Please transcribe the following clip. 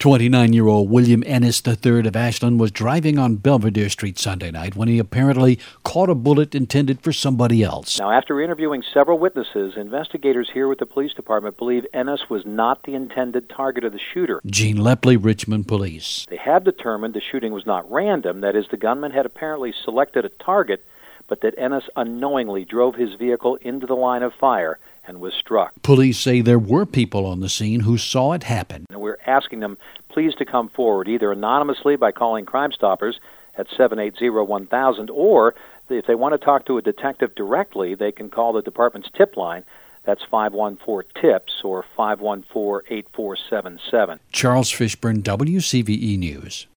29-year-old William Ennis III of Ashland was driving on Belvedere Street Sunday night when he apparently caught a bullet intended for somebody else. Now, after interviewing several witnesses, investigators here with the police department believe Ennis was not the intended target of the shooter. Gene Lepley, Richmond Police. They have determined the shooting was not random. That is, the gunman had apparently selected a target, but that Ennis unknowingly drove his vehicle into the line of fire and was struck. Police say there were people on the scene who saw it happen. And we're asking them please to come forward, either anonymously by calling Crime Stoppers at 780-1000, or if they want to talk to a detective directly, they can call the department's tip line. That's 514-TIPS or 514-8477. Charles Fishburne, WCVE News.